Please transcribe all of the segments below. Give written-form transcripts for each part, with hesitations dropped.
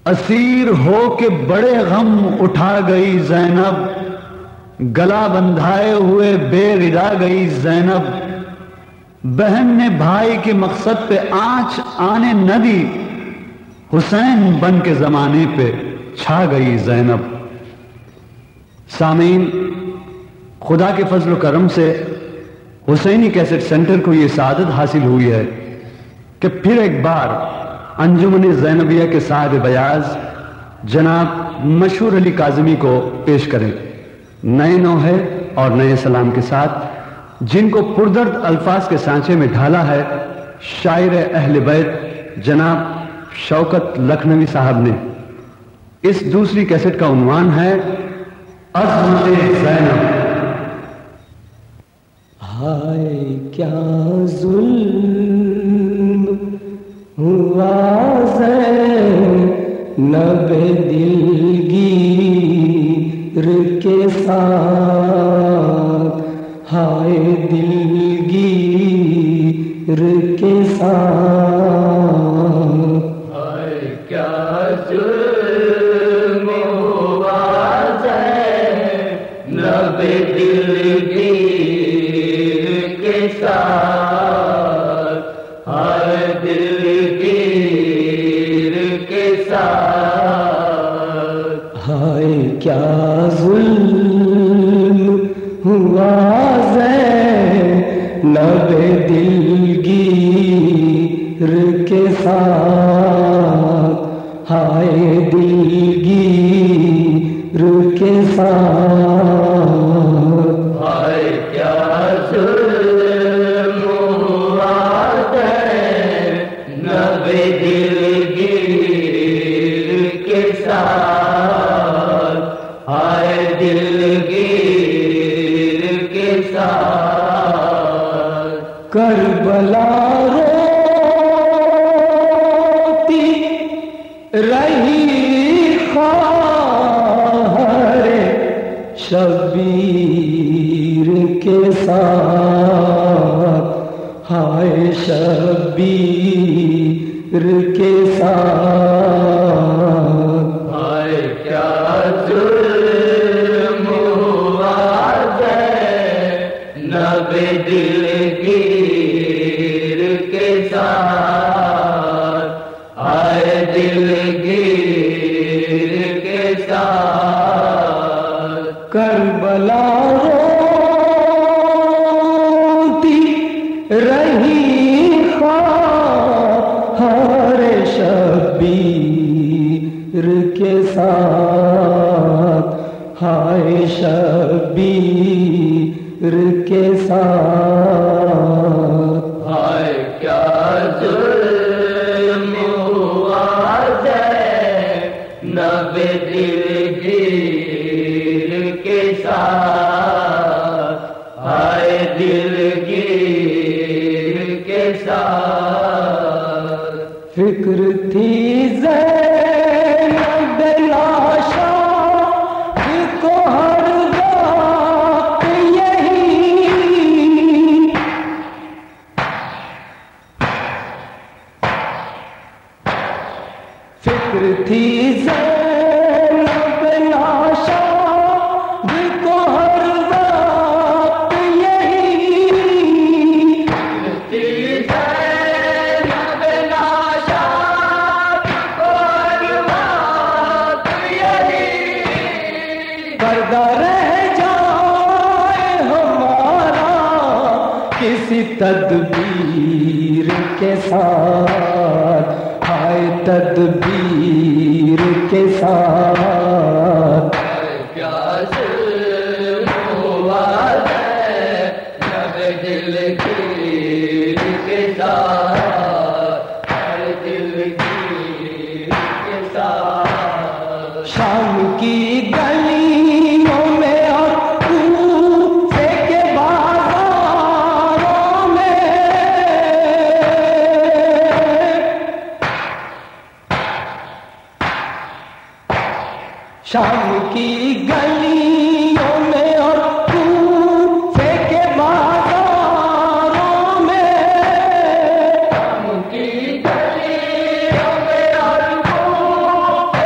اسیر ہو کے بڑے غم اٹھا گئی زینب، گلا بندھائے ہوئے بے ردا گئی زینب، بہن نے بھائی کے مقصد پہ آنچ آنے نہ دی، حسین بن کے زمانے پہ چھا گئی زینب۔ سامعین، خدا کے فضل و کرم سے حسینی کیسٹ سینٹر کو یہ سعادت حاصل ہوئی ہے کہ پھر ایک بار انجمن زینبیہ کے صاحب بیاض جناب مشہور علی کاظمی کو پیش کریں، نئے نوحے اور نئے سلام کے ساتھ، جن کو پردرد الفاظ کے سانچے میں ڈھالا ہے شاعر اہل بیت جناب شوکت لکھنوی صاحب نے۔ اس دوسری کیسٹ کا عنوان ہے عظمت زینب۔ ہائے کیا ظلم ہوا زینب دلگیر کے ساتھ، ہائے دلگیر کے ساتھ، ہائے کیا ظلم ہوا زینب دلگیر کے ساتھ، ہائے دلگیر کے ساتھ، ہائے کیا ظلم ہوا زینب دلگیر کے ساتھ، ہائے دلگیر کے ساتھ، ہائے کیا ظلم ہوا زینب دلگیر کے ساتھ، ہائے دلگیر کے ساتھ، کربلا روتی رہی خواہر شبیر کے ساتھ، ہائے شبیر کے ساتھ، ہائے کیا ظلم ہوا زینب دلگیر کے ساتھ، ہائے دلگیر کے ساتھ، کربلا روتی رہی خواہر شبیر کے ساتھ، ہائے شبیر کے ساتھ، ہائے کیا ظلم ہوا زینب دلگیر کے ساتھ، ہائے دلگیر کے ساتھ، فکر تھی زینب لاشا کو ہر وقت یہی، فکر تھی زینب لاشا کو ہر وقت یہی، پردہ رہ جائے ہمارا کسی تدبیر کے ساتھ، ہائے تدبیر کے ساتھ، کیا ظلم ہوا زینب دلگیر کے ساتھ، ہائے دلگیر کے ساتھ، شام کی گلیوں میں اور کوفے کے بازاروں میں، شام کی گلیوں میں اور کوفے کے بازاروں میں، شام کی گلیوں میں اور کوفے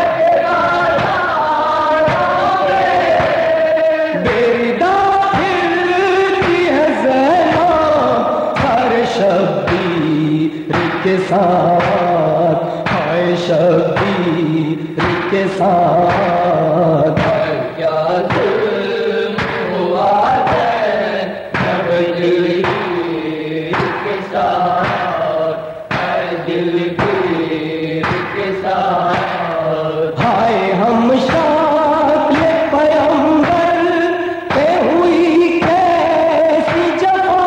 شبیر کے ساتھ کیا ظلم ہوا ہے دلگیر کے ساتھ دلگیر کے ساتھ ہائے ہم شکل پیغمبر پہ ہوئی کیسی جفا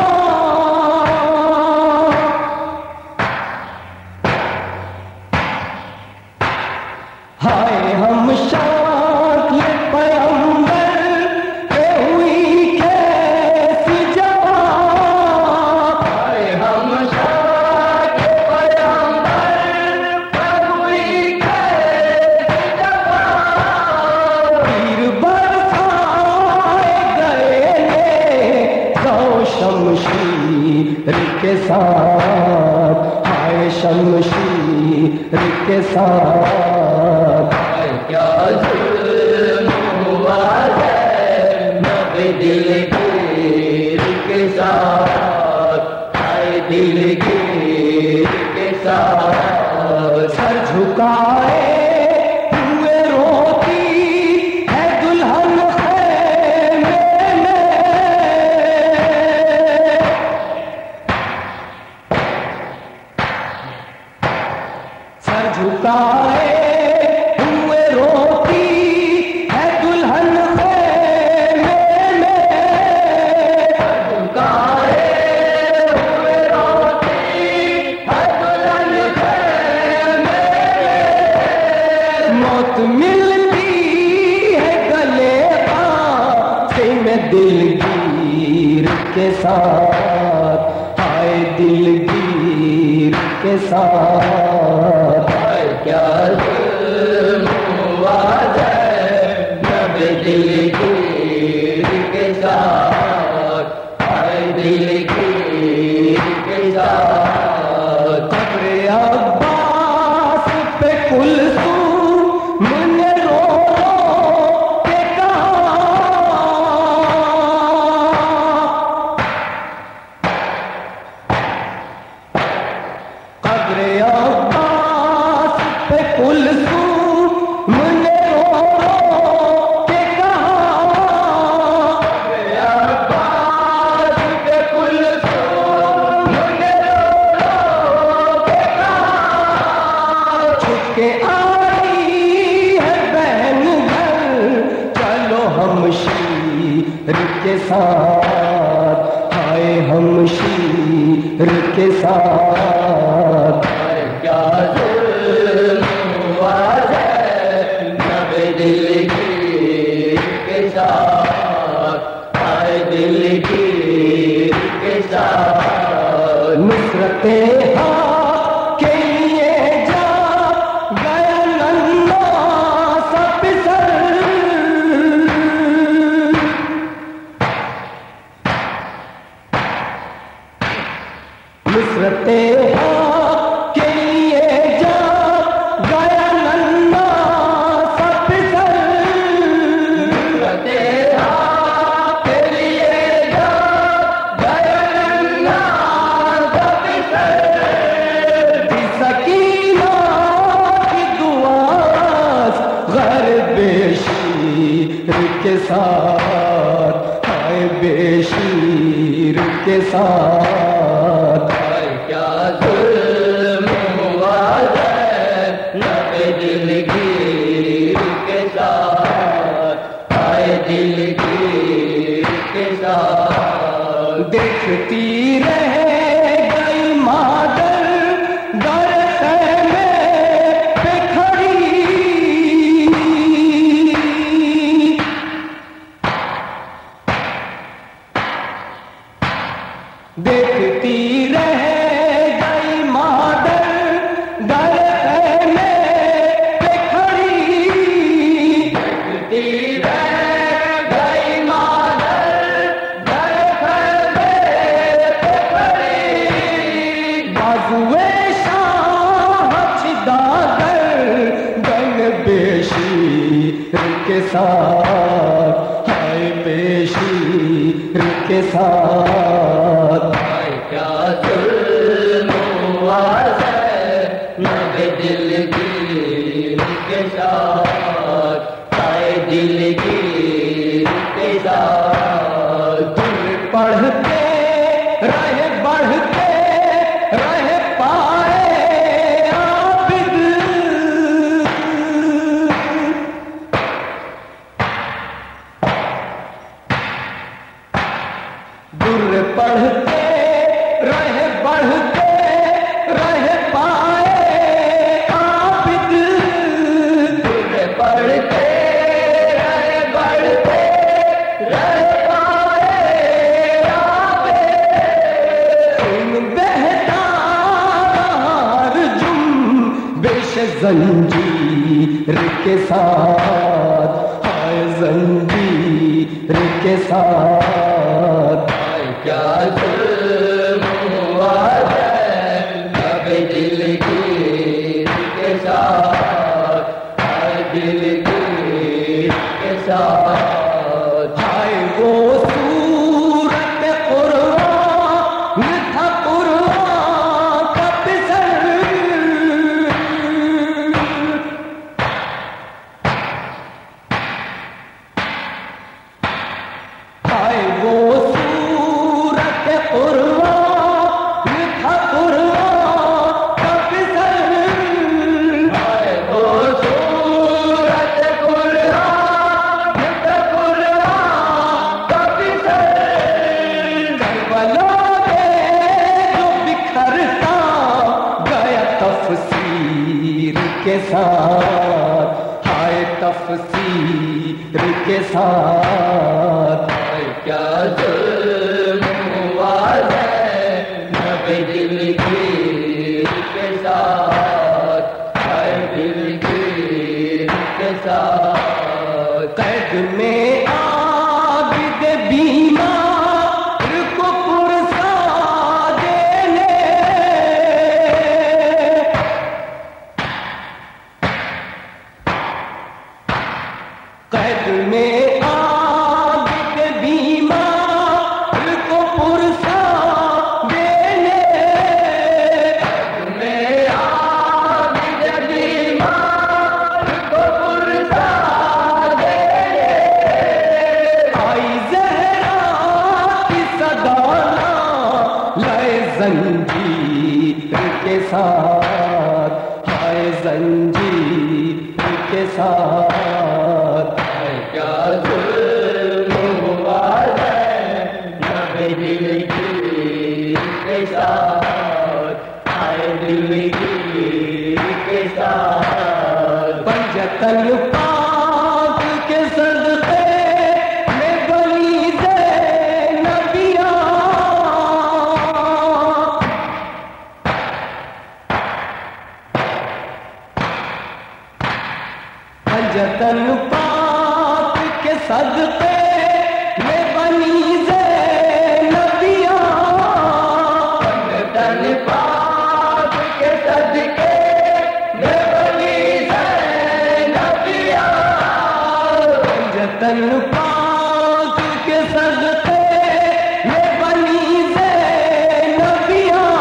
ہائے ہم شکل پیغمبر پہ ہوئی کیسی جفا ہائے ہم شکل پیغمبر پہ ہوئی کیسی جفا پیر برسائے گئے سو شمشیر کے ساتھ ہائے شمشیر کے ساتھ کیا ظلم ہوا ہے نبی دلگیر کے ساتھ ہائے دلگیر کے ساتھ سر جھکائے ہوئے روتی ہے دلہن خیمے میں سر جھکائے ہوئے روتی ہے دلہن خیمے میں سر جھکائے ہوئے روتی ہے دلہن خیمے میں موت ملتی ہے گلے پاس میں دلگیر کے ساتھ آئے دلگیر کے ساتھ کیا ظلم ہوا ہے نبی دلگیر کے ساتھ آئے دلگیر کے ساتھ قبر عباس پہ کلثوم نے رو رو کے کہا قبر عباس پہ کلثوم نے رو رو کے کہا قبر عباس پہ کلثوم نے رو رو کے کہا چھپ کے آئی ہے بہن گھر چلو ہم شیر کے ساتھ آئے ہم شیر کے ساتھ کیا ظلم ہوا ہے نبی دلگیر کے ساتھ آئے دلگیر کے ساتھ نصرتیں حق کے لیے جا گیا ننھا سا پسر نصرتیں حق کے لیے جا گیا ننھا سا پسر نصرتیں حق کے لیے جا گیا ننھا سا پسر دی سکینہ کی دعا غرب شیر کے ساتھ آئے بے شیر کے ساتھ کیا ظلم ہوا ہے نبی دلگیر کے ساتھ آئے دلگیر کے ساتھ دیکھتی رہ گئی مادر در خیمے پہ کھڑی دیکھتی رہ گئی مادر در خیمے پہ کھڑی دیکھتی رہ گئی مادر در خیمے پہ کھڑی بازوئے شاہ چدا کر گن بے شیر کے ساتھ ہائے بے شیر کے ساتھ کیا ظلم ہوا ہے نبی دلگیر آئے دل کی انتظار پڑھتے رہے بڑھتے رہے پائے عابد در پڑھتے رہے بڑھتے رہے پائے عابد در پڑھتے رہے بڑھتے رہے پائے عابد ان بہتا ہر جنبش زنجیر کے ساتھ ہائے زنجیر کے ساتھ کیا ظلم ہوا ہے اب دل کی کے ساتھ ہائے دل کی کے ساتھ ہائے وہ صورت قرآن تھا قرآن کا پسر ہائے وہ صورت قرآن تھا قرآن کا پسر ہائے وہ صورت قرآن تھا قرآن کا پسر کربلا میں جو بکھرتا گیا تفسیر کے ساتھ ہائے تفسیر کے ساتھ کیا ظلم ہوا ہے نب دل کی کے ساتھ ہائے دل کی کے ساتھ قید میں عابد بیمار کو پرسا دینے قید میں عابد بیمار کو پرسا دینے قید میں عابد بیمار کو پرسا دینے آئی زہرا کی صدانا لائے زنجیر کے ساتھ ہائے زنجیر کے ساتھ کیا ظلم ہوا ہے نب دل کی کے ساتھ ہائے دل کی کے ساتھ پنجتن پاک کے صدقے میں بنی زینبیاں پنجتن پاک کے صدقے میں بنی زینبیاں پنجتن پاک کے صدقے میں بنی زینبیاں پنجتن پاک کے صدقے میں بنی زینبیاں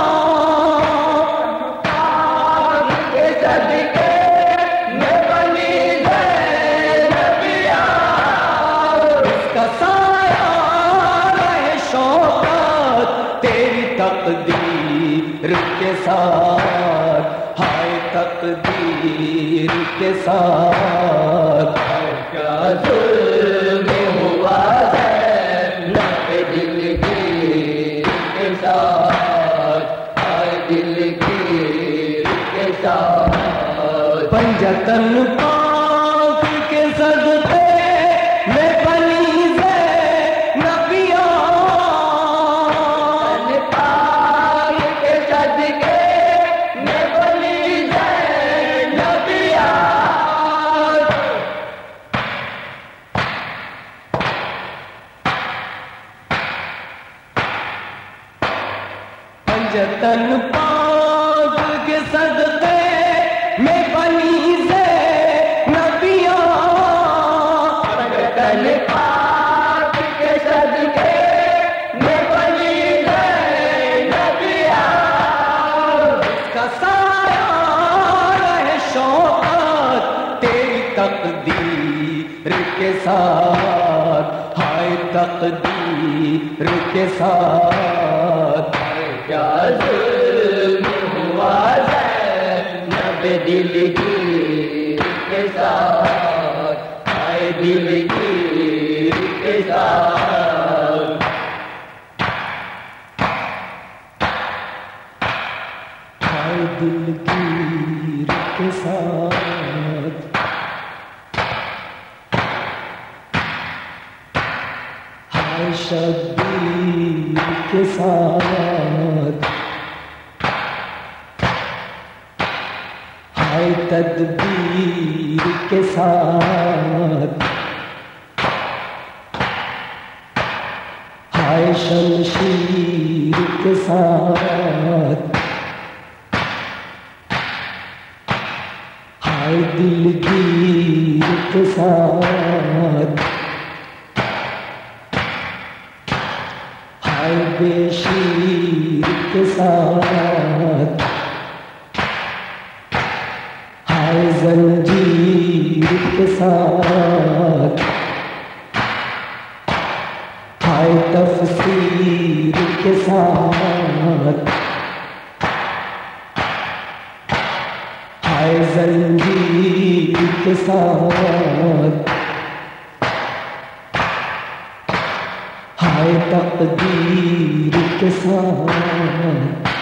پاک کے صدقے میں بنی زینبیاں اس کا سایہ رہے شوقت تیری تقدیر کے ساتھ ہائے تقدیر کے ساتھ کیا ظلم ہوا ہے نب دل کی کے ساتھ ہائے دل کی کے ساتھ پنجتن پاک کے صدقے میں بنی زینبیاں پاک کے صدقے میں بنی زینبیاں پنجتن پاک کے صدقے میں بنی زینبیاں تقدیر کے ساتھ، ہائے تقدیر کے ساتھ، کیا ظلم ہوا زینب دلگیر کے ساتھ، ہائے دلگیر کے ساتھ، ہائے دلگیر کے ساتھ، ہائے شبیر کے ساتھ، ہائے تدبیر کے ساتھ، ہائے شمشیر کے ساتھ، ہائے دلگیر کے ساتھ، ہائے بے شیر کے ساتھ، ہائے زنجیر کے ساتھ، ہائے تفسیر کے ساتھ، ہائے زنجیر کے ساتھ، ہائے تقدیر کے ساتھ،